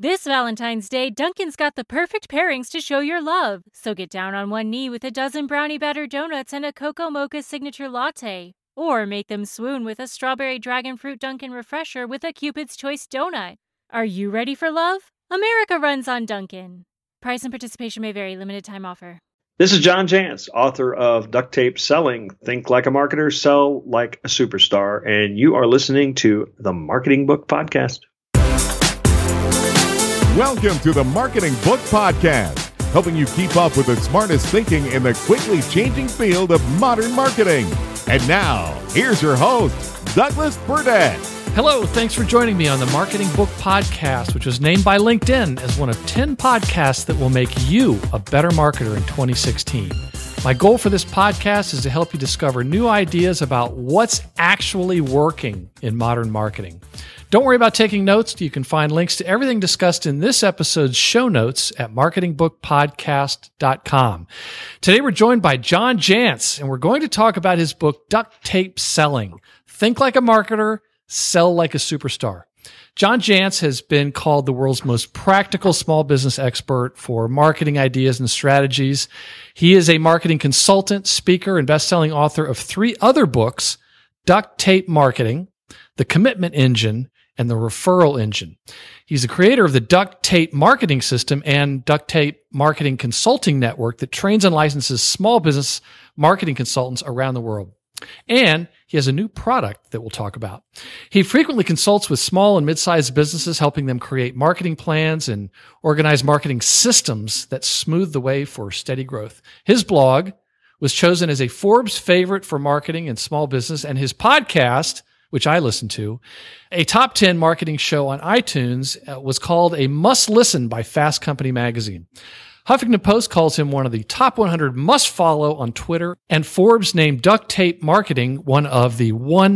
This Valentine's Day, Dunkin's got the perfect pairings to show your love. So get down on one knee with a dozen brownie batter donuts and a cocoa mocha signature latte. Or make them swoon with a strawberry dragon fruit Dunkin' refresher with a Cupid's Choice donut. Are you ready for love? America runs on Dunkin'. Price and participation may vary. Limited time offer. This is John Jantsch, author of Duct Tape Selling, Think Like a Marketer, Sell Like a Superstar, and you are listening to the Marketing Book Podcast. Welcome to the Marketing Book Podcast, helping you keep up with the smartest thinking in the quickly changing field of modern marketing. And now, here's your host, Douglas Burdett. Hello, thanks for joining me on the Marketing Book Podcast, which was named by LinkedIn as one of 10 podcasts that will make you a better marketer in 2016. My goal for this podcast is to help you discover new ideas about what's actually working in modern marketing. Don't worry about taking notes. You can find links to everything discussed in this episode's show notes at marketingbookpodcast.com. Today, we're joined by John Jantsch, and we're going to talk about his book, Duct Tape Selling. Think like a marketer, sell like a superstar. John Jantsch has been called the world's most practical small business expert for marketing ideas and strategies. He is a marketing consultant, speaker, and best-selling author of 3 other books, Duct Tape Marketing, The Commitment Engine, and The Referral Engine. He's the creator of the Duct Tape Marketing System and Duct Tape Marketing Consulting Network that trains and licenses small business marketing consultants around the world. And he has a new product that we'll talk about. He frequently consults with small and mid-sized businesses, helping them create marketing plans and organize marketing systems that smooth the way for steady growth. His blog was chosen as a Forbes favorite for marketing and small business, and his podcast, which I listen to, a top 10 marketing show on iTunes, was called a must-listen by Fast Company magazine. Huffington Post calls him one of the top 100 must-follow on Twitter, and Forbes named Duct Tape Marketing one of the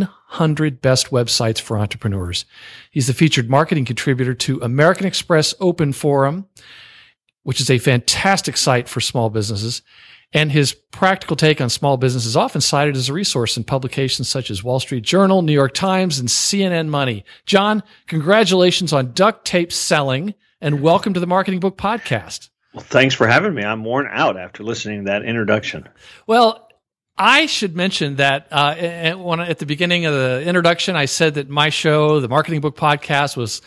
100 best websites for entrepreneurs. He's the featured marketing contributor to American Express Open Forum, which is a fantastic site for small businesses, and his practical take on small business is often cited as a resource in publications such as Wall Street Journal, New York Times, and CNN Money. John, congratulations on Duct Tape Selling, and welcome to the Marketing Book Podcast. Well, thanks for having me. I'm worn out after listening to that introduction. Well, I should mention that at the beginning of the introduction, I said that my show, the Marketing Book Podcast, was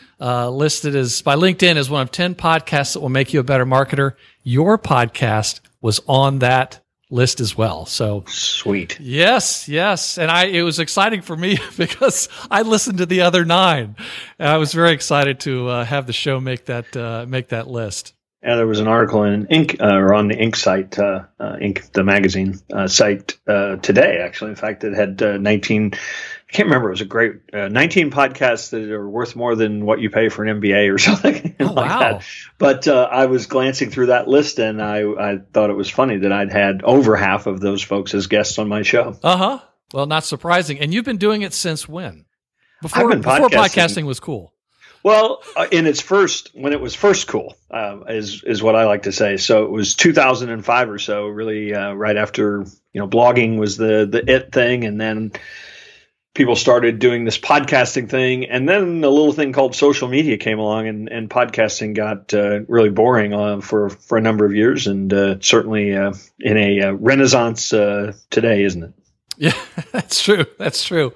listed as by LinkedIn as one of 10 podcasts that will make you a better marketer. Your podcast was on that list as well. So sweet. Yes. And it was exciting for me because I listened to the other 9. And I was very excited to have the show make that list. Yeah, there was an article in Inc. Or on the Inc. site, Inc. the magazine site today. Actually, in fact, it had 19. I can't remember. It was a great 19 podcasts that are worth more than what you pay for an MBA or something like that. But I was glancing through that list, and I thought it was funny that I'd had over half of those folks as guests on my show. Well, not surprising. And you've been doing it since when? Before podcasting was cool. Well, when it was first cool, is what I like to say. So it was 2005 or so, really right after blogging was the it thing, and then people started doing this podcasting thing, and then a little thing called social media came along, and podcasting got really boring for a number of years, and certainly in a renaissance today, isn't it? Yeah, that's true.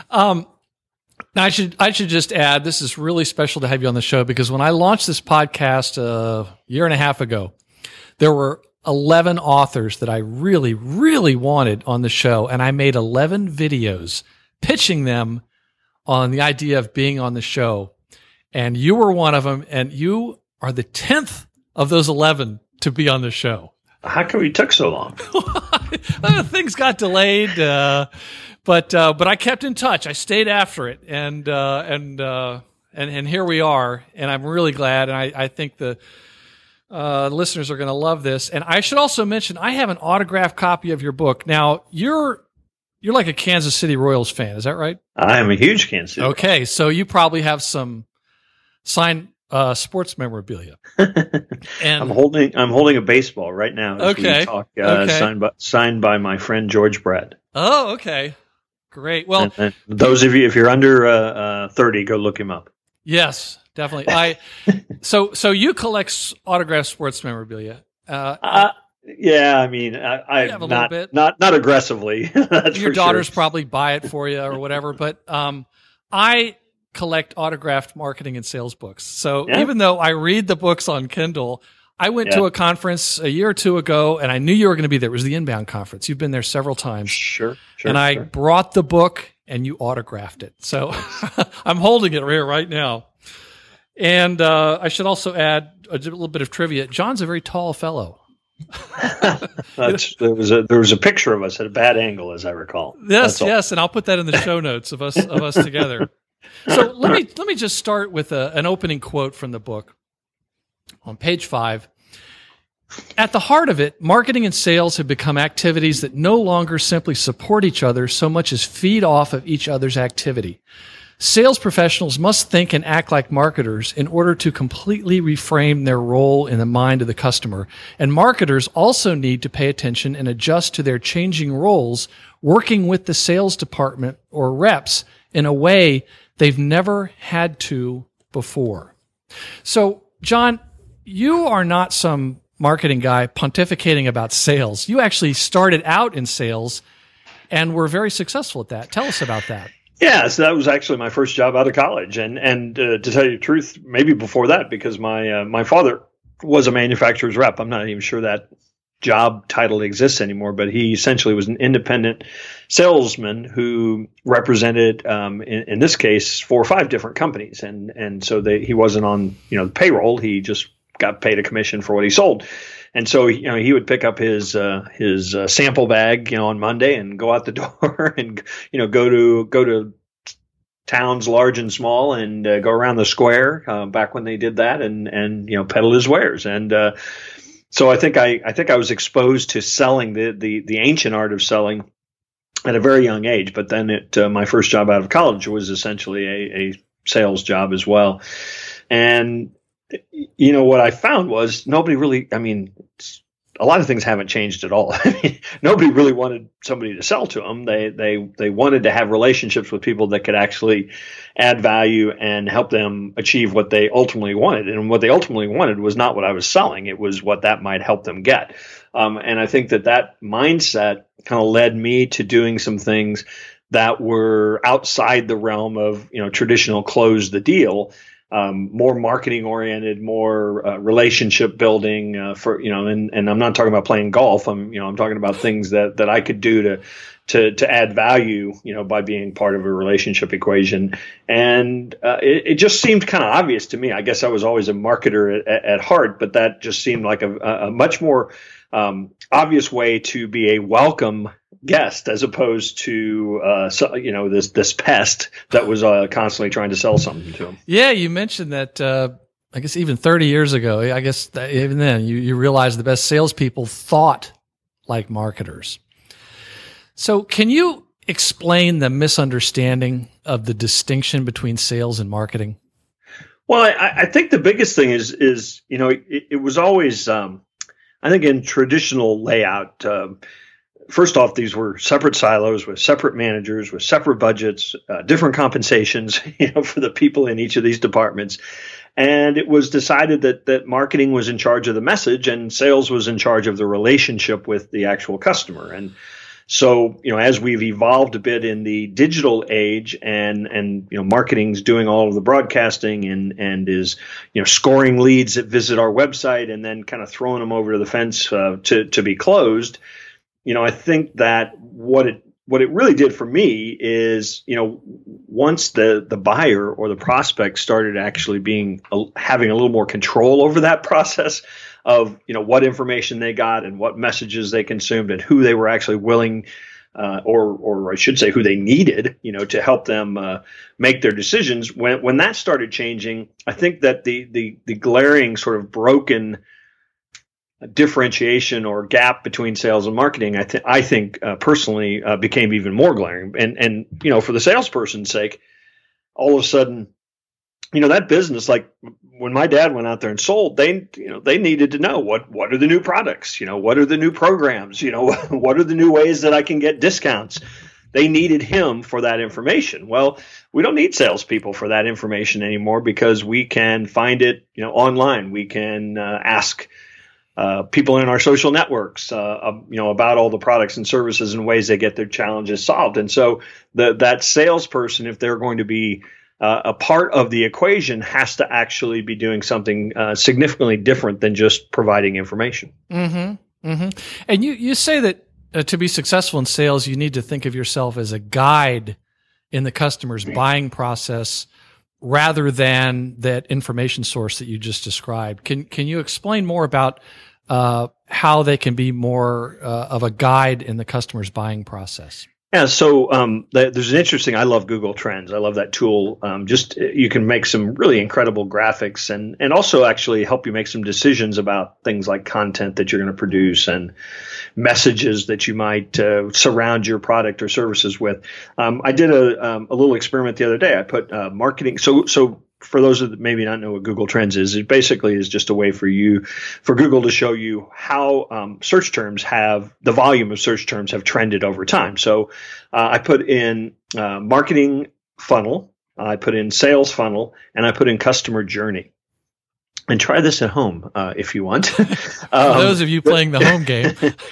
Now, I should just add, this is really special to have you on the show because when I launched this podcast a year and a half ago, there were 11 authors that I really, really wanted on the show, and I made 11 videos pitching them on the idea of being on the show. And you were one of them, and you are the 10th of those 11 to be on the show. How come you took so long? Things got delayed. But I kept in touch. I stayed after it, and here we are. And I'm really glad. And I think the listeners are going to love this. And I should also mention I have an autographed copy of your book. Now you're like a Kansas City Royals fan, is that right? I am a huge Kansas City. Okay, so you probably have some signed sports memorabilia. And I'm holding a baseball right now. As we talk, signed by my friend George Brett. Oh, okay. Great. Well, and those of you, if you're under 30, go look him up. Yes, definitely. So you collect autographed sports memorabilia. Yeah, I mean, I have a not, little bit. not aggressively. That's Your for daughters sure. probably buy it for you or whatever, but I collect autographed marketing and sales books. So even though I read the books on Kindle, I went to a conference a year or two ago, and I knew you were going to be there. It was the Inbound conference. You've been there several times. Sure. And I brought the book, and you autographed it. So I'm holding it here right now. And I should also add a little bit of trivia. John's a very tall fellow. There was a picture of us at a bad angle, as I recall. Yes, and I'll put that in the show notes of us together. So let me just start with an opening quote from the book on page 5. At the heart of it, marketing and sales have become activities that no longer simply support each other so much as feed off of each other's activity. Sales professionals must think and act like marketers in order to completely reframe their role in the mind of the customer. And marketers also need to pay attention and adjust to their changing roles, working with the sales department or reps in a way they've never had to before. So, John, you are not some marketing guy pontificating about sales. You actually started out in sales and were very successful at that. Tell us about that. Yeah, so that was actually my first job out of college, and to tell you the truth, maybe before that, because my father was a manufacturer's rep. I'm not even sure that job title exists anymore, but he essentially was an independent salesman who represented, in this case, 4 or 5 different companies, and so he wasn't on the payroll. He just got paid a commission for what he sold. And so, he would pick up his sample bag, on Monday and go out the door and, go to towns large and small and go around the square back when they did that and peddle his wares. And so I think I was exposed to selling the ancient art of selling at a very young age. But then my first job out of college was essentially a sales job as well. And what I found was nobody really, a lot of things haven't changed at all. Nobody really wanted somebody to sell to them. They wanted to have relationships with people that could actually add value and help them achieve what they ultimately wanted. And what they ultimately wanted was not what I was selling. It was what that might help them get. And I think that mindset kind of led me to doing some things that were outside the realm of, traditional close the deal. More marketing oriented, more relationship building and I'm not talking about playing golf. I'm talking about things that I could do to add value, by being part of a relationship equation. And it just seemed kind of obvious to me. I guess I was always a marketer at heart, but that just seemed like a much more obvious way to be a welcome guest as opposed to this pest that was constantly trying to sell something to him. Yeah, you mentioned that. I guess even 30 years ago, I guess even then you realized the best salespeople thought like marketers. So, can you explain the misunderstanding of the distinction between sales and marketing? Well, I think the biggest thing is it was always I think in traditional layout. First off, these were separate silos with separate managers, with separate budgets, different compensations, for the people in each of these departments. And it was decided that marketing was in charge of the message and sales was in charge of the relationship with the actual customer. And so, as we've evolved a bit in the digital age and marketing's doing all of the broadcasting and is, scoring leads that visit our website and then kind of throwing them over to the fence to be closed. I think that what it really did for me is, once the buyer or the prospect started actually having a little more control over that process of, what information they got and what messages they consumed and who they were actually willing, or I should say who they needed, to help them make their decisions. When that started changing, I think that the glaring sort of broken differentiation or gap between sales and marketing, I think personally became even more glaring. And for the salesperson's sake, all of a sudden, that business, like when my dad went out there and sold, they needed to know what are the new products, what are the new programs, what are the new ways that I can get discounts. they needed him for that information. Well, we don't need salespeople for that information anymore because we can find it, online. We can ask people in our social networks, about all the products and services and ways they get their challenges solved. And so that salesperson, if they're going to be a part of the equation, has to actually be doing something significantly different than just providing information. Mm-hmm. Mm-hmm. And you say that to be successful in sales, you need to think of yourself as a guide in the customer's buying process rather than that information source that you just described. Can you explain more about how they can be more of a guide in the customer's buying process? Yeah, so there's an interesting. I love Google Trends. I love that tool. You can make some really incredible graphics and also actually help you make some decisions about things like content that you're going to produce and messages that you might surround your product or services with. I did a little experiment the other day. I put marketing. So for those that maybe not know what Google Trends is, it basically is just a way for Google to show you how search terms the volume of search terms have trended over time. So I put in marketing funnel, I put in sales funnel, and I put in customer journey. And try this at home if you want. For those of you playing the home game,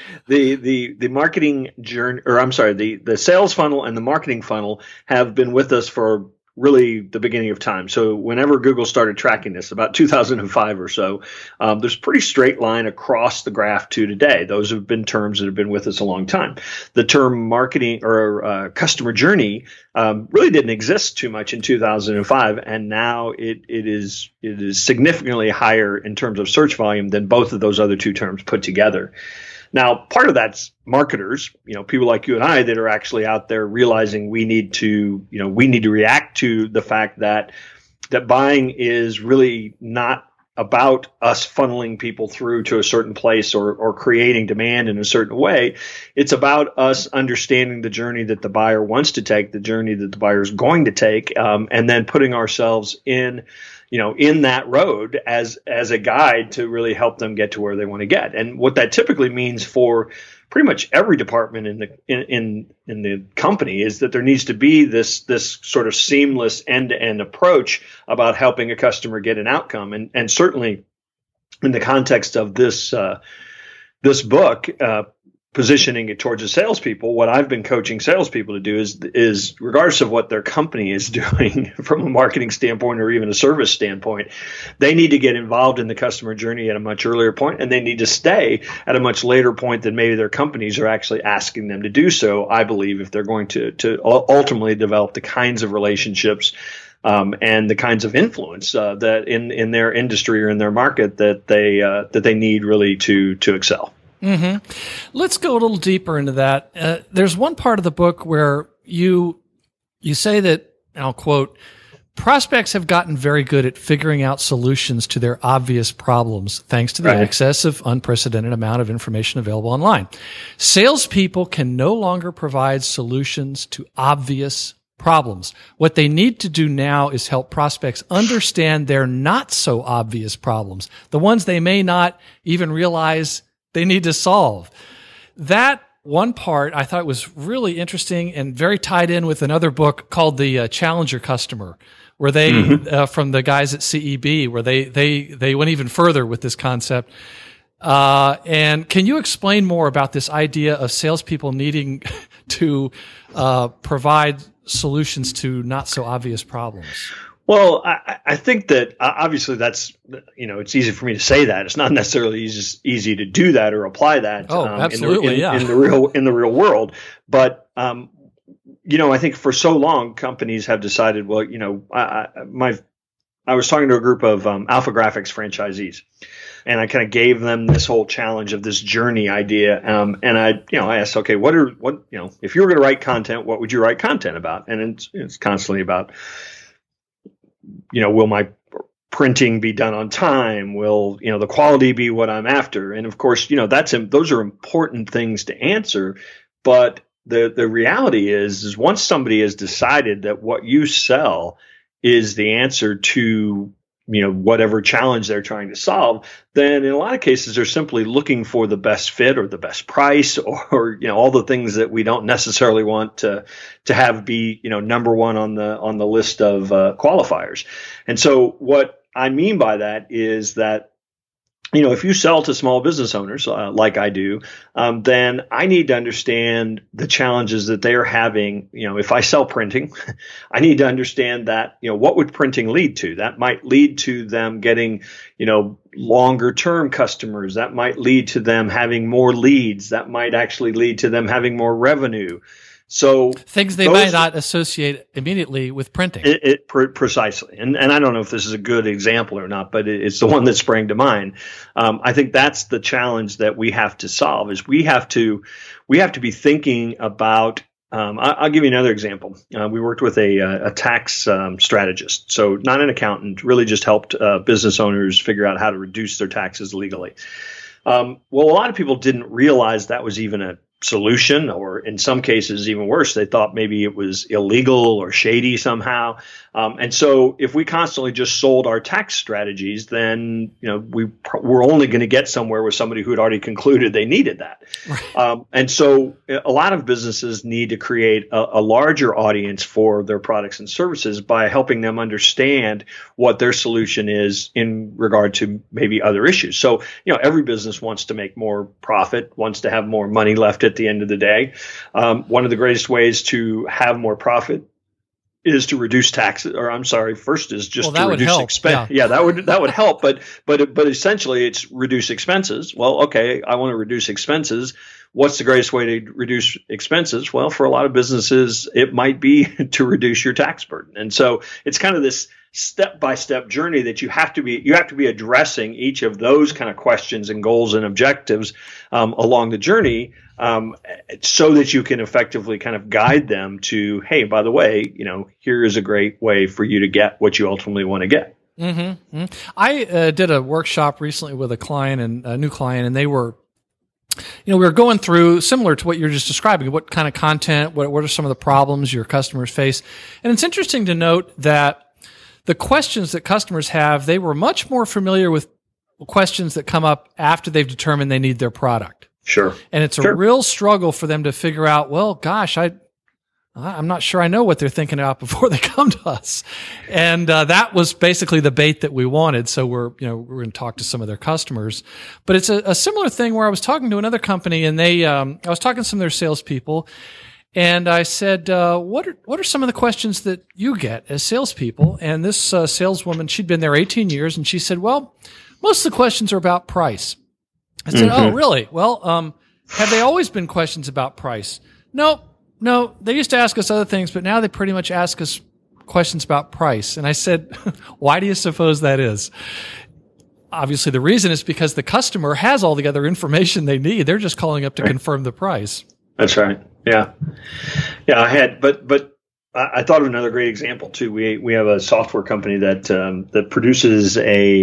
the marketing journey, the sales funnel and the marketing funnel have been with us for really the beginning of time. So whenever Google started tracking this, about 2005 or so, there's a pretty straight line across the graph to today. Those have been terms that have been with us a long time. The term marketing or customer journey really didn't exist too much in 2005, and now it is significantly higher in terms of search volume than both of those other two terms put together. Now, part of that's marketers, people like you and I that are actually out there realizing we need to react to the fact that buying is really not about us funneling people through to a certain place or creating demand in a certain way. It's about us understanding the journey that the buyer wants to take, the journey that the buyer is going to take, and then putting ourselves in that road as a guide to really help them get to where they want to get. And what that typically means for pretty much every department in the company is that there needs to be this sort of seamless end-to-end approach about helping a customer get an outcome. And certainly in the context of this book, positioning it towards the salespeople, what I've been coaching salespeople to do is regardless of what their company is doing from a marketing standpoint or even a service standpoint, they need to get involved in the customer journey at a much earlier point, and they need to stay at a much later point than maybe their companies are actually asking them to do so, I believe, if they're going to ultimately develop the kinds of relationships and the kinds of influence that in their industry or in their market that they need really to excel. Mm-hmm. Let's go a little deeper into that. There's one part of the book where you say that, and I'll quote, prospects have gotten very good at figuring out solutions to their obvious problems thanks to the access of unprecedented amount of information available online. Salespeople can no longer provide solutions to obvious problems. What they need to do now is help prospects understand their not so obvious problems, the ones they may not even realize they need to solve. That one part I thought was really interesting and very tied in with another book called The Challenger Customer, where they, from the guys at CEB, where they went even further with this concept. And can you explain more about this idea of salespeople needing to provide solutions to not so obvious problems? Well, I think that obviously that's, it's easy for me to say that. It's not necessarily easy to do that or apply that. Oh, absolutely, in the real world. But, I think for so long companies have decided, well, I was talking to a group of Alpha Graphics franchisees, and I kind of gave them this whole challenge of this journey idea. And I asked, okay, if you were going to write content, what would you write content about? And it's constantly about, will my printing be done on time? Will, the quality be what I'm after? And of course, those are important things to answer. But the reality is once somebody has decided that what you sell is the answer to, whatever challenge they're trying to solve, then in a lot of cases they're simply looking for the best fit or the best price or all the things that we don't necessarily want to have be number one on the list of qualifiers. And so what I mean by that is that if you sell to small business owners like I do, then I need to understand the challenges that they are having. If I sell printing, I need to understand that, what would printing lead to? That might lead to them getting, longer term customers. That might lead to them having more leads. That might actually lead to them having more revenue. So things they might not associate immediately with printing. Precisely. And I don't know if this is a good example or not, but it's the one that sprang to mind. I think that's the challenge that we have to solve is we have to be thinking about, I'll give you another example. We worked with a tax strategist. So not an accountant, really just helped business owners figure out how to reduce their taxes legally. Well, a lot of people didn't realize that was even a solution, or in some cases even worse, they thought maybe it was illegal or shady somehow. And so if we constantly just sold our tax strategies, then we're only going to get somewhere with somebody who had already concluded they needed that. Right. And so a lot of businesses need to create a larger audience for their products and services by helping them understand what their solution is in regard to maybe other issues. So every business wants to make more profit, wants to have more money left at the end of the day. One of the greatest ways to have more profit is to reduce taxes, or I'm sorry, first is just to reduce expense. Yeah, that would help, but essentially it's reduce expenses. Well, okay, I want to reduce expenses. What's the greatest way to reduce expenses? Well, for a lot of businesses, it might be to reduce your tax burden. And so it's kind of this step-by-step journey that you have to be addressing each of those kind of questions and goals and objectives along the journey, so that you can effectively kind of guide them to, hey, by the way, here is a great way for you to get what you ultimately want to get. Mm-hmm. I did a workshop recently with a new client, and they were, we were going through similar to what you're just describing. What kind of content? What are some of the problems your customers face? And it's interesting to note that the questions that customers have, they were much more familiar with questions that come up after they've determined they need their product. Sure. And it's a real struggle for them to figure out, well, gosh, I'm not sure I know what they're thinking about before they come to us. And that was basically the bait that we wanted. So we're going to talk to some of their customers. But it's a similar thing where I was talking to another company, and I was talking to some of their salespeople, and I said, what are some of the questions that you get as salespeople? And this saleswoman, she'd been there 18 years, and she said, well, most of the questions are about price. I said, oh, really? Well, have they always been questions about price? No, they used to ask us other things, but now they pretty much ask us questions about price. And I said, why do you suppose that is? Obviously, the reason is because the customer has all the other information they need. They're just calling up to confirm the price. That's right. Yeah. I had, but I thought of another great example too. We have a software company that produces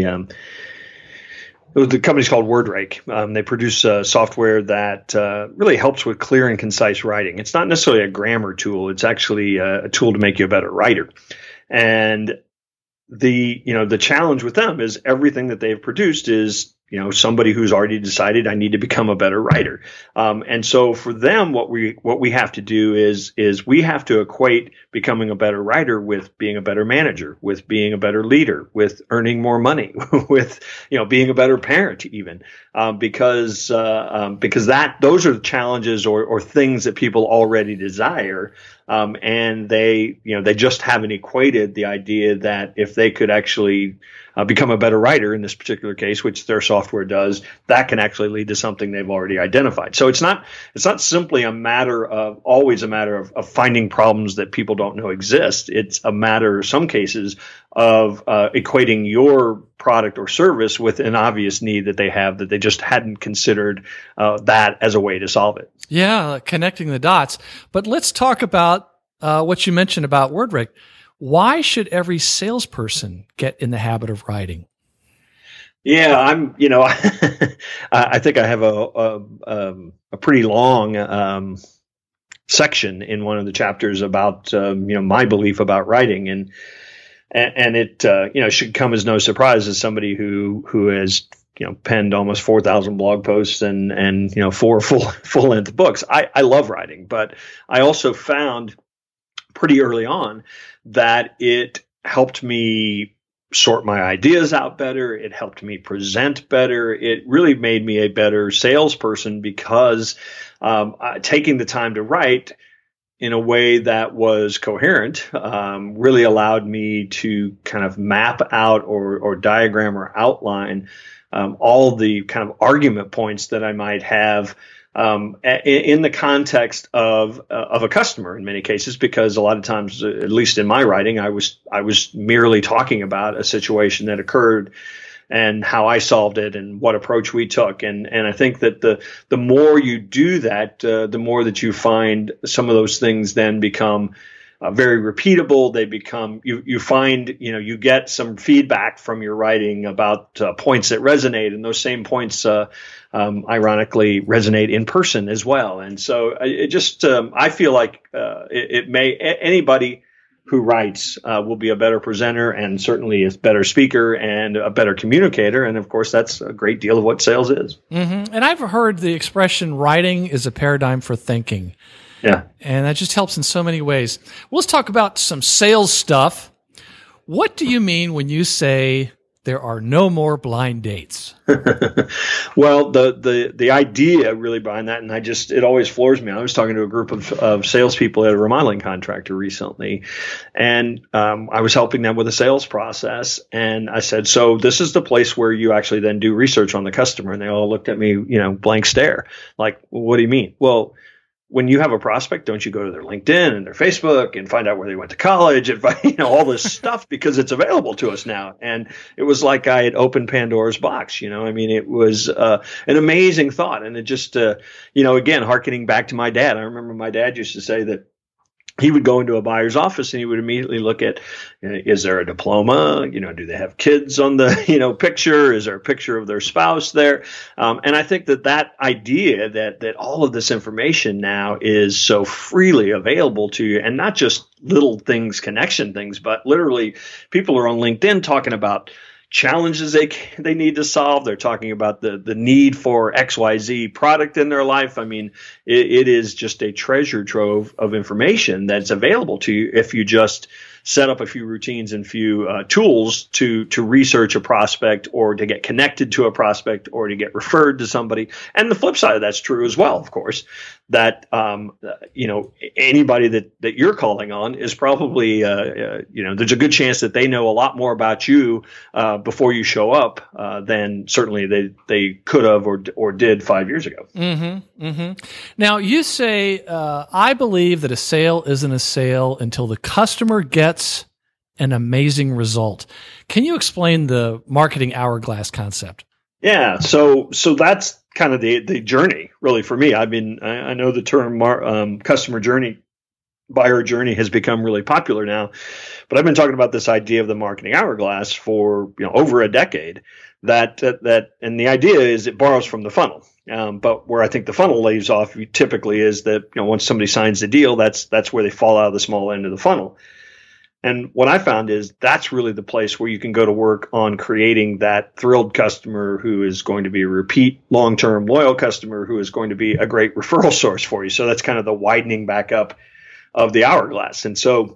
the company's called WordRake. They produce software that really helps with clear and concise writing. It's not necessarily a grammar tool. It's actually a tool to make you a better writer. And the challenge with them is everything that they've produced is somebody who's already decided I need to become a better writer. And so for them, what we have to do is we have to equate becoming a better writer with being a better manager, with being a better leader, with earning more money, with being a better parent even, because those are the challenges or things that people already desire. And they just haven't equated the idea that if they could actually become a better writer in this particular case, which their software does, that can actually lead to something they've already identified. So it's not simply always a matter of finding problems that people don't know exist. It's a matter, in some cases, of equating your product or service with an obvious need that they have that they just hadn't considered that as a way to solve it. Yeah, connecting the dots. But let's talk about what you mentioned about WordRake. Why should every salesperson get in the habit of writing? Yeah, I think I have a pretty long section in one of the chapters about my belief about writing, and and it should come as no surprise as somebody who has penned almost 4,000 blog posts and 4 full length books. I love writing, but I also found pretty early on that it helped me sort my ideas out better. It helped me present better. It really made me a better salesperson because taking the time to write in a way that was coherent really allowed me to kind of map out or diagram or outline all the kind of argument points that I might have in the context of a customer in many cases, because a lot of times, at least in my writing, I was merely talking about a situation that occurred and how I solved it and what approach we took. And I think that the more you do that, the more that you find some of those things then become very repeatable. They become, you find, you get some feedback from your writing about points that resonate, and those same points, ironically, resonate in person as well. And so it just, I feel like anybody who writes will be a better presenter and certainly a better speaker and a better communicator. And of course, that's a great deal of what sales is. Mm-hmm. And I've heard the expression writing is a paradigm for thinking. Yeah. And that just helps in so many ways. Well, let's talk about some sales stuff. What do you mean when you say there are no more blind dates? Well, the idea really behind that, and it always floors me. I was talking to a group of salespeople at a remodeling contractor recently, and I was helping them with a sales process. And I said, so this is the place where you actually then do research on the customer. And they all looked at me, blank stare. Like, what do you mean? Well, when you have a prospect, don't you go to their LinkedIn and their Facebook and find out where they went to college and all this stuff, because it's available to us now. And it was like I had opened Pandora's box. It was an amazing thought. And it just, again, hearkening back to my dad. I remember my dad used to say that he would go into a buyer's office and he would immediately look at, is there a diploma? Do they have kids on the, picture? Is there a picture of their spouse there? And I think that idea that all of this information now is so freely available to you, and not just little things, connection things, but literally people are on LinkedIn talking about challenges they need to solve. They're talking about the need for XYZ product in their life. I mean, it is just a treasure trove of information that's available to you if you just set up a few routines and few tools to research a prospect, or to get connected to a prospect, or to get referred to somebody. And the flip side of that's true as well, of course, that anybody that you're calling on is probably there's a good chance that they know a lot more about you before you show up than certainly they could have or did 5 years ago. Mm-hmm, mm-hmm. Now, you say, I believe that a sale isn't a sale until the customer gets an amazing result. Can you explain the marketing hourglass concept? Yeah, so that's kind of the journey, really, for me. I know the term customer journey, buyer journey has become really popular now, but I've been talking about this idea of the marketing hourglass for over a decade. That and the idea is it borrows from the funnel. But where I think the funnel lays off typically is that once somebody signs the deal, that's where they fall out of the small end of the funnel. And what I found is that's really the place where you can go to work on creating that thrilled customer who is going to be a repeat, long-term, loyal customer who is going to be a great referral source for you. So that's kind of the widening back up of the hourglass. And so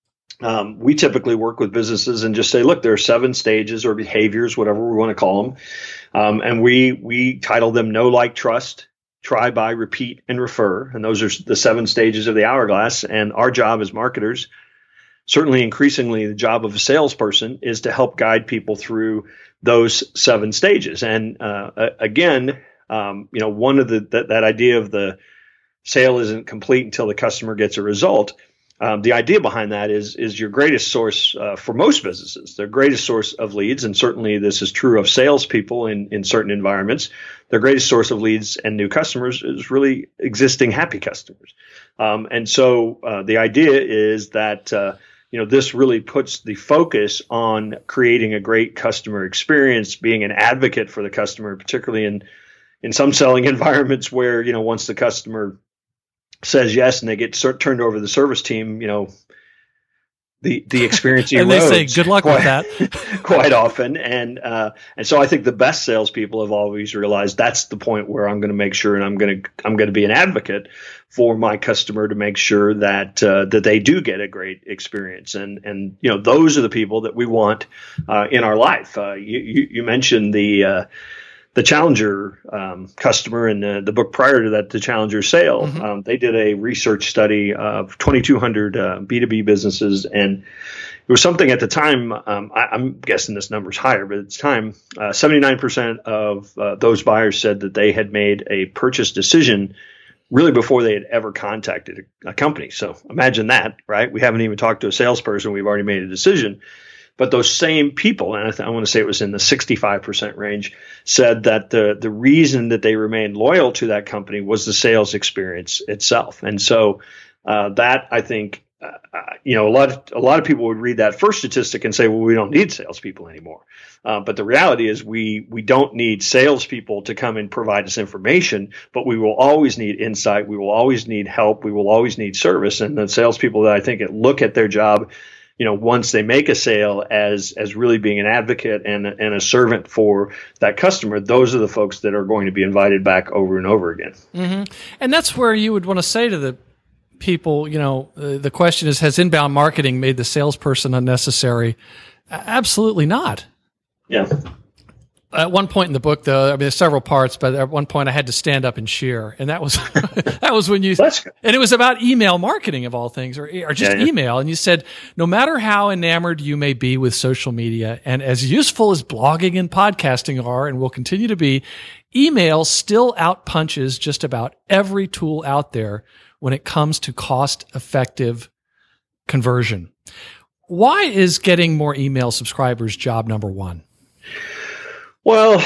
we typically work with businesses and just say, look, there are 7 stages or behaviors, whatever we want to call them. And we title them know, like, trust, try, buy, repeat, and refer. And those are the 7 stages of the hourglass. And our job as marketers, certainly increasingly the job of a salesperson, is to help guide people through those 7 stages. And again, one of that idea of the sale isn't complete until the customer gets a result. The idea behind that is your greatest source for most businesses, their greatest source of leads, and certainly this is true of salespeople in certain environments. Their greatest source of leads and new customers is really existing happy customers. And so the idea is that this really puts the focus on creating a great customer experience, being an advocate for the customer, particularly in some selling environments where once the customer says yes and they get turned over to the service team, the experience erodes. And they say, good luck with that. Quite often. And so I think the best salespeople have always realized that's the point where I'm going to make sure, and I'm going to be an advocate for my customer to make sure that they do get a great experience. And those are the people that we want in our life. You mentioned the Challenger customer in the book prior to that, the Challenger sale. Mm-hmm. They did a research study of 2,200 B2B businesses, and it was something at the time, I'm guessing this number's higher, but at the time, 79% of those buyers said that they had made a purchase decision really before they had ever contacted a company. So imagine that, right? We haven't even talked to a salesperson. We've already made a decision. But those same people, and I want to say it was in the 65% range, said that the reason that they remained loyal to that company was the sales experience itself. And so that, I think, a lot of people would read that first statistic and say, well, we don't need salespeople anymore. But the reality is we don't need salespeople to come and provide us information, but we will always need insight. We will always need help. We will always need service. And the salespeople that I think look at their job, once they make a sale as really being an advocate and a servant for that customer, those are the folks that are going to be invited back over and over again. Mm-hmm. And that's where you would want to say to the people, the question is, has inbound marketing made the salesperson unnecessary? Absolutely not. Yeah. At one point in the book, though, there's several parts, but at one point I had to stand up and cheer, and that was that was when you. And it was about email marketing of all things, or just email. And you said, no matter how enamored you may be with social media, and as useful as blogging and podcasting are, and will continue to be, email still outpunches just about every tool out there when it comes to cost-effective conversion. Why is getting more email subscribers job number one? Well,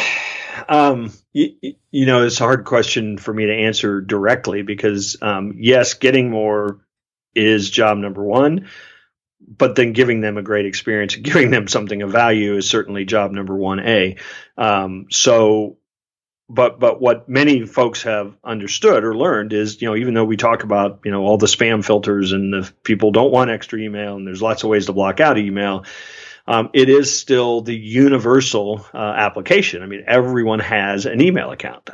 it's a hard question for me to answer directly because, yes, getting more is job number one, but then giving them a great experience, giving them something of value is certainly job number 1A. But what many folks have understood or learned is, even though we talk about, all the spam filters and the people don't want extra email and there's lots of ways to block out give it is still the universal application. I mean, everyone has an email account.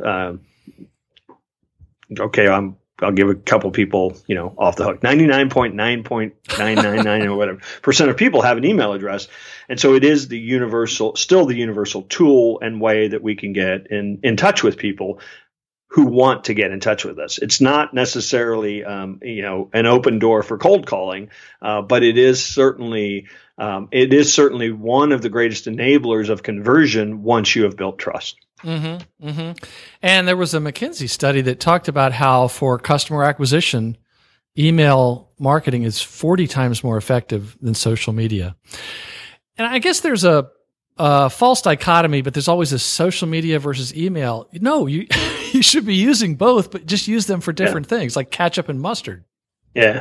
Okay, I'll give a couple people, off the hook. 99.999 or whatever % of people have an email address, and so it is still the universal tool and way that we can get in touch with people who want to get in touch with us. It's not necessarily, an open door for cold calling, but it is certainly one of the greatest enablers of conversion once you have built trust. Mm-hmm, mm-hmm. And there was a McKinsey study that talked about how for customer acquisition, email marketing is 40 times more effective than social media. And I guess there's a false dichotomy, but there's always a social media versus email. No, you should be using both, but just use them for different things, like ketchup and mustard. Yeah,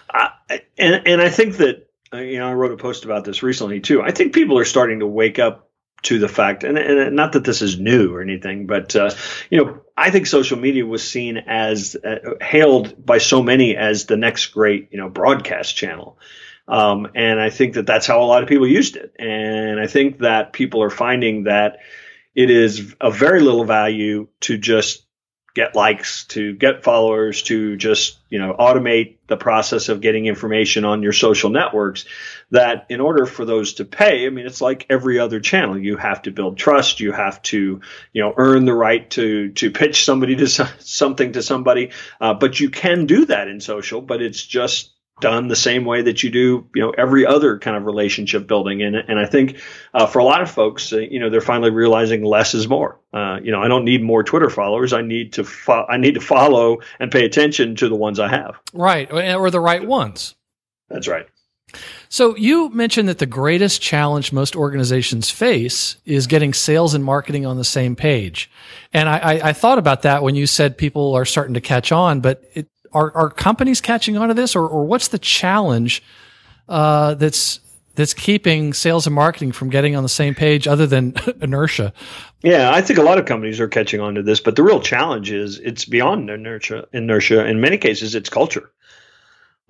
and I think that I wrote a post about this recently too. I think people are starting to wake up to the fact, and not that this is new or anything, but I think social media was seen as hailed by so many as the next great broadcast channel. And I think that that's how a lot of people used it. And I think that people are finding that it is of very little value to just get likes, to get followers, to just, automate the process of getting information on your social networks, that in order for those to pay, it's like every other channel. You have to build trust. You have to, earn the right to pitch somebody to something to somebody. But you can do that in social, but it's just done the same way that you do, every other kind of relationship building. And I think for a lot of folks, they're finally realizing less is more. I don't need more Twitter followers. I need to follow and pay attention to the ones I have. Right. Or the right ones. That's right. So you mentioned that the greatest challenge most organizations face is getting sales and marketing on the same page. And I thought about that when you said people are starting to catch on, but Are companies catching on to this, or what's the challenge that's keeping sales and marketing from getting on the same page other than inertia? Yeah, I think a lot of companies are catching on to this, but the real challenge is it's beyond inertia. In many cases, it's culture.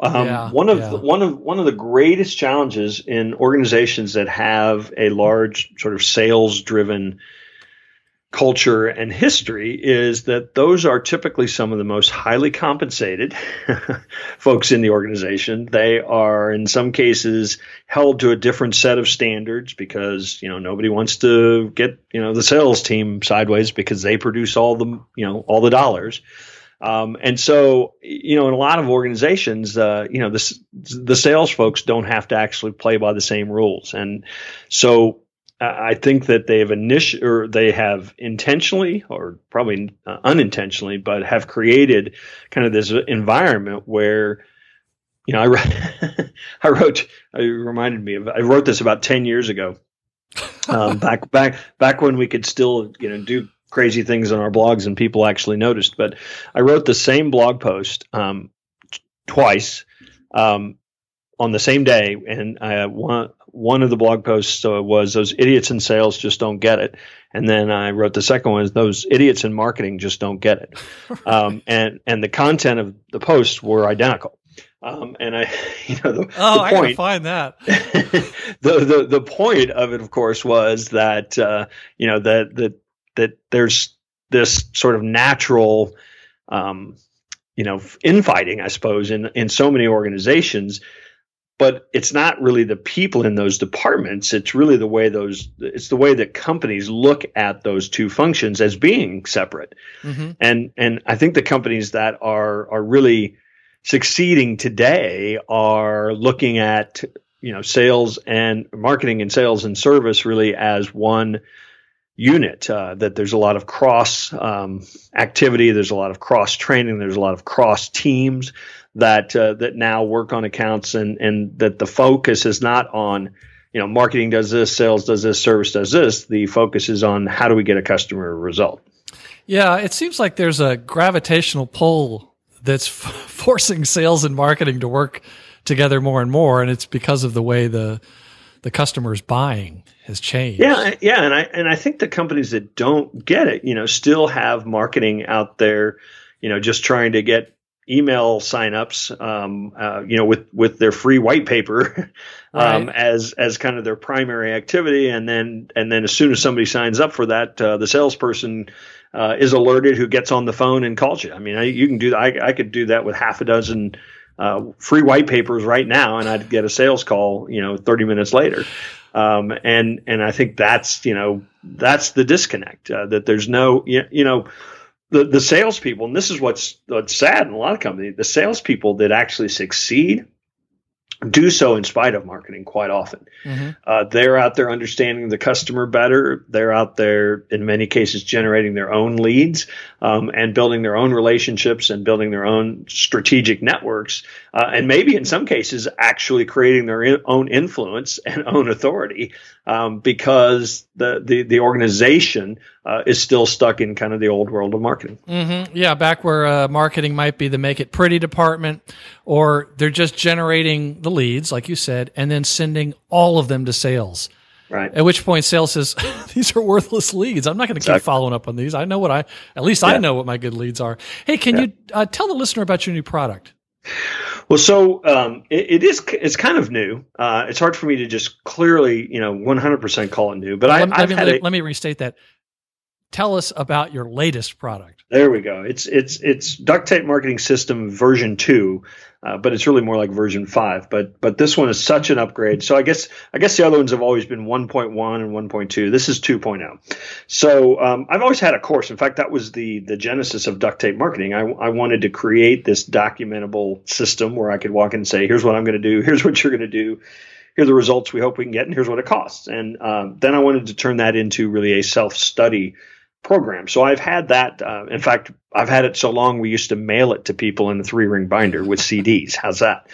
One of the greatest challenges in organizations that have a large sort of sales driven culture and history is that those are typically some of the most highly compensated folks in the organization. They are in some cases held to a different set of standards because, nobody wants to get, the sales team sideways because they produce all the dollars. And so, in a lot of organizations, the sales folks don't have to actually play by the same rules. And so I think that they have intentionally or probably unintentionally, but have created kind of this environment where, I wrote this about 10 years ago, back when we could still, do crazy things on our blogs and people actually noticed. But I wrote the same blog post twice on the same day, and one of the blog posts was those idiots in sales just don't get it, and then I wrote the second one is those idiots in marketing just don't get it, and the content of the posts were identical. And I gotta find that. the point of it, of course, was that that there's this sort of natural, infighting, I suppose, in so many organizations, but it's not really the people in those departments. It's really the way that companies look at those two functions as being separate. Mm-hmm. And I think the companies that are really succeeding today are looking at, sales and marketing and sales and service really as one unit, that there's a lot of cross activity, there's a lot of cross training, there's a lot of cross teams that now work on accounts, and that the focus is not on, marketing does this, sales does this, service does this. The focus is on how do we get a customer result. Yeah, it seems like there's a gravitational pull that's forcing sales and marketing to work together more and more, and it's because of the way the customer's buying has changed. Yeah, and I think the companies that don't get it, still have marketing out there, just trying to get email signups, with their free white paper, right, as kind of their primary activity, and then as soon as somebody signs up for that, the salesperson is alerted who gets on the phone and calls you. I mean, you can do that. I could do that with half a dozen free white papers right now, and I'd get a sales call, 30 minutes later. And I think that's the disconnect, that there's no, the salespeople, and this is what's sad in a lot of companies, the salespeople that actually succeed do so in spite of marketing quite often. Mm-hmm. They're out there understanding the customer better. They're out there, in many cases, generating their own leads, and building their own relationships and building their own strategic networks, and maybe in some cases actually creating their own influence and own authority, because the organization is still stuck in kind of the old world of marketing. Mm-hmm. Yeah, back where marketing might be the make it pretty department, or they're just generating the leads, like you said, and then sending all of them to sales. Right. At which point sales says, these are worthless leads. I'm not going to keep following up on these. I know I know what my good leads are. Hey, can you tell the listener about your new product? Well, so it's kind of new. It's hard for me to just clearly, 100% call it new, but let me restate that. Tell us about your latest product. There we go. It's Duct Tape Marketing System version 2, but it's really more like version 5. But this one is such an upgrade. So I guess the other ones have always been 1.1 and 1.2. This is 2.0. So I've always had a course. In fact, that was the genesis of duct tape marketing. I wanted to create this documentable system where I could walk in and say, here's what I'm going to do. Here's what you're going to do. Here are the results we hope we can get, and here's what it costs. And then I wanted to turn that into really a self-study program. So I've had that. In fact, I've had it so long we used to mail it to people in a 3-ring binder with CDs. How's that?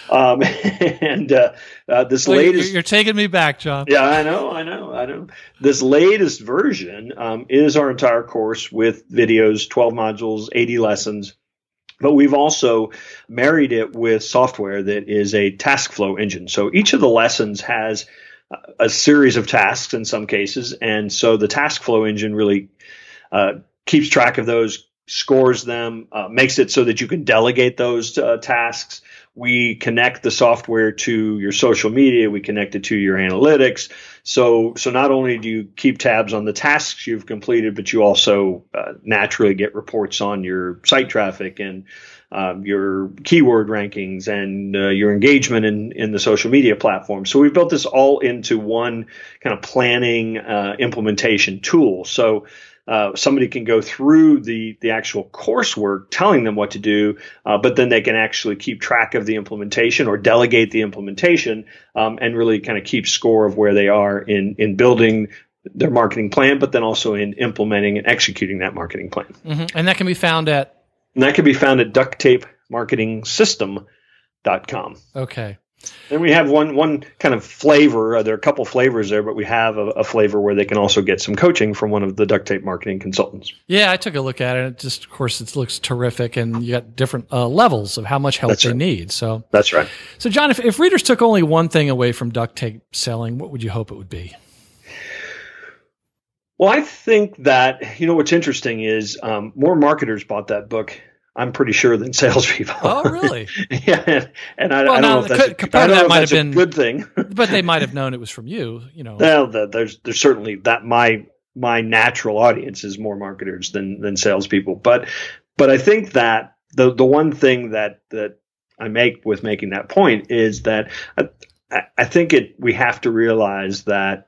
This latest, you're taking me back, John. Yeah, I know. This latest version is our entire course with videos, 12 modules, 80 lessons. But we've also married it with software that is a task flow engine. So each of the lessons has a series of tasks in some cases. And so the task flow engine really keeps track of those, scores them, makes it so that you can delegate those tasks. We connect the software to your social media. We connect it to your analytics. So not only do you keep tabs on the tasks you've completed, but you also naturally get reports on your site traffic and your keyword rankings and your engagement in the social media platform. So we've built this all into one kind of planning implementation tool. So somebody can go through the actual coursework telling them what to do, but then they can actually keep track of the implementation or delegate the implementation and really kind of keep score of where they are in building their marketing plan, but then also in implementing and executing that marketing plan. Mm-hmm. And that can be found at? And that can be found at ducttapemarketingsystem.com. Okay. And we have one kind of flavor. There are a couple flavors there, but we have a flavor where they can also get some coaching from one of the duct tape marketing consultants. Yeah, I took a look at it. It just, of course, it looks terrific, and you got different levels of how much help they need. So that's right. So, John, if readers took only one thing away from duct tape selling, what would you hope it would be? Well, I think that, what's interesting is more marketers bought that book, I'm pretty sure, than salespeople. Oh, really? Yeah. And I don't know if that's a good thing. But they might have known it was from you, Well, there's certainly that my natural audience is more marketers than salespeople. But I think that the one thing that I make with making that point is that I think we have to realize that,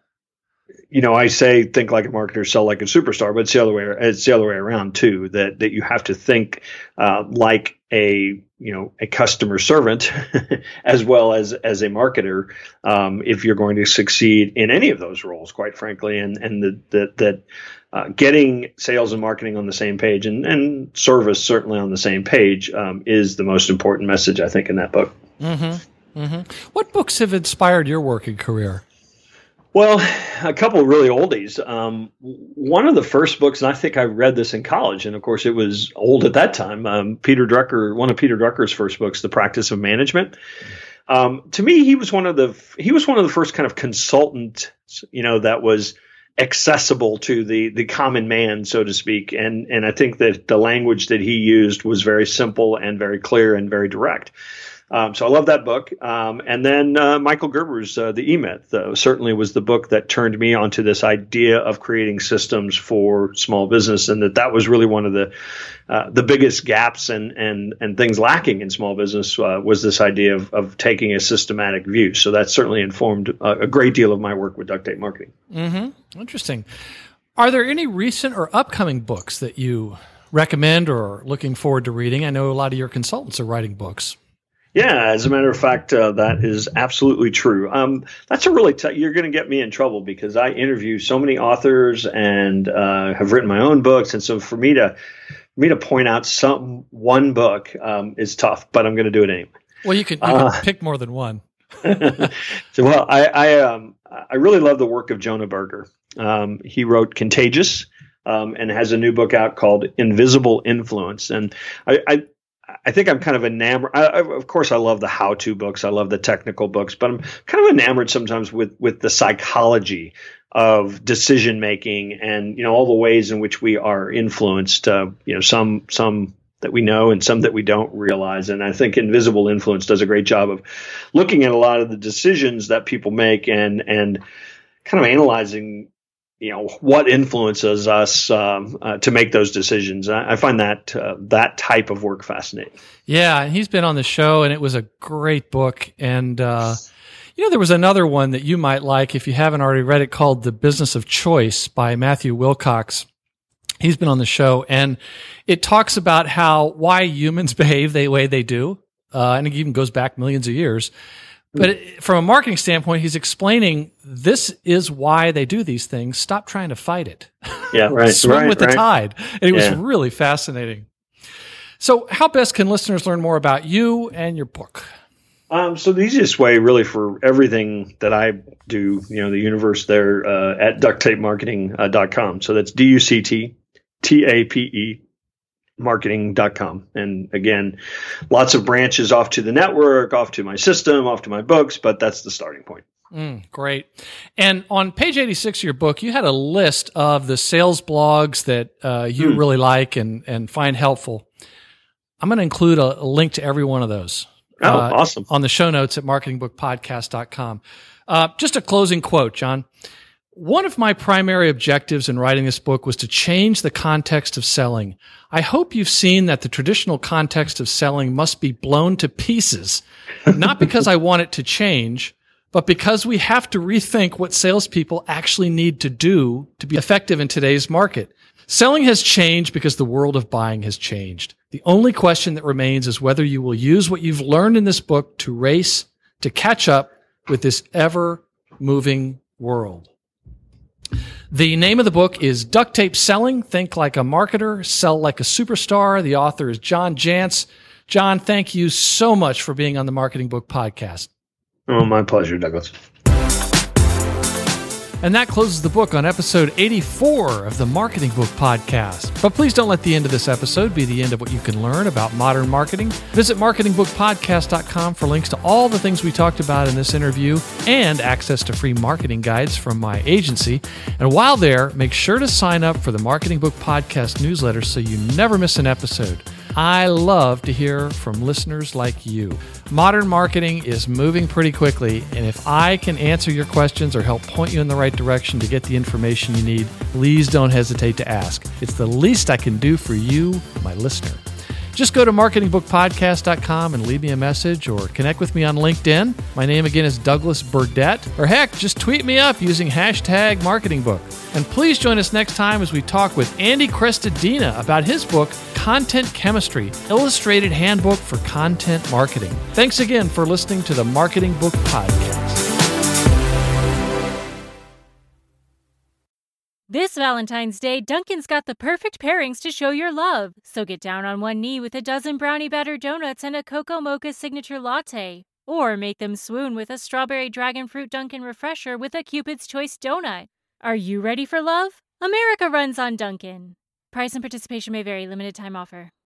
I say think like a marketer, sell like a superstar, but it's the other way around too, that you have to think like a customer servant as well as a marketer if you're going to succeed in any of those roles, quite frankly, and that getting sales and marketing on the same page and service certainly on the same page is the most important message, I think, in that book. Mm-hmm. Mm-hmm. What books have inspired your working career? Well, a couple of really oldies. One of the first books, and I think I read this in college, and of course it was old at that time. One of Peter Drucker's first books, The Practice of Management. To me, he was one of the first kind of consultants, that was accessible to the common man, so to speak. And I think that the language that he used was very simple and very clear and very direct. So I love that book. And then Michael Gerber's The E-Myth certainly was the book that turned me onto this idea of creating systems for small business, and that was really one of the biggest gaps and things lacking in small business was this idea of taking a systematic view. So that certainly informed a great deal of my work with duct tape marketing. Mm-hmm. Interesting. Are there any recent or upcoming books that you recommend or are looking forward to reading? I know a lot of your consultants are writing books. Yeah, as a matter of fact, that is absolutely true. That's a really you're going to get me in trouble because I interview so many authors and have written my own books, and so for me to point out one book is tough, but I'm going to do it anyway. Well, you can pick more than one. So, well, I really love the work of Jonah Berger. He wrote Contagious and has a new book out called Invisible Influence, and I think I'm kind of enamored. Of course, I love the how-to books. I love the technical books, but I'm kind of enamored sometimes with the psychology of decision-making and, all the ways in which we are influenced, some that we know and some that we don't realize. And I think Invisible Influence does a great job of looking at a lot of the decisions that people make and kind of analyzing what influences us to make those decisions. I find that type of work fascinating. Yeah, and he's been on the show, and it was a great book. And there was another one that you might like if you haven't already read it called The Business of Choice by Matthew Wilcox. He's been on the show, and it talks about why humans behave the way they do, and it even goes back millions of years. But from a marketing standpoint, he's explaining this is why they do these things. Stop trying to fight it. Yeah, right. Swim with the tide. And it was really fascinating. So how best can listeners learn more about you and your book? So the easiest way really for everything that I do, the universe there at ducttapemarketing.com. So that's DUCTTAPE. marketing.com. And again, lots of branches off to the network, off to my system, off to my books, but that's the starting point. Great. And on page 86 of your book, you had a list of the sales blogs that you really like and find helpful. I'm going to include a link to every one of those. Awesome. On the show notes at marketingbookpodcast.com. Just a closing quote, John. One of my primary objectives in writing this book was to change the context of selling. I hope you've seen that the traditional context of selling must be blown to pieces, not because I want it to change, but because we have to rethink what salespeople actually need to do to be effective in today's market. Selling has changed because the world of buying has changed. The only question that remains is whether you will use what you've learned in this book to catch up with this ever-moving world. The name of the book is Duct Tape Selling, Think Like a Marketer, Sell Like a Superstar. The author is John Jantsch. John, thank you so much for being on the Marketing Book Podcast. Oh, my pleasure, Douglas. And that closes the book on episode 84 of the Marketing Book Podcast. But please don't let the end of this episode be the end of what you can learn about modern marketing. Visit marketingbookpodcast.com for links to all the things we talked about in this interview and access to free marketing guides from my agency. And while there, make sure to sign up for the Marketing Book Podcast newsletter so you never miss an episode. I love to hear from listeners like you. Modern marketing is moving pretty quickly, and if I can answer your questions or help point you in the right direction to get the information you need, please don't hesitate to ask. It's the least I can do for you, my listener. Just go to marketingbookpodcast.com and leave me a message or connect with me on LinkedIn. My name again is Douglas Burdett. Or heck, just tweet me up using hashtag marketingbook. And please join us next time as we talk with Andy Crestodina about his book, Content Chemistry, Illustrated Handbook for Content Marketing. Thanks again for listening to the Marketing Book Podcast. This Valentine's Day, Dunkin's got the perfect pairings to show your love. So get down on one knee with a dozen brownie batter donuts and a cocoa mocha signature latte. Or make them swoon with a strawberry dragon fruit Dunkin' refresher with a Cupid's Choice donut. Are you ready for love? America runs on Dunkin'. Price and participation may vary. Limited time offer.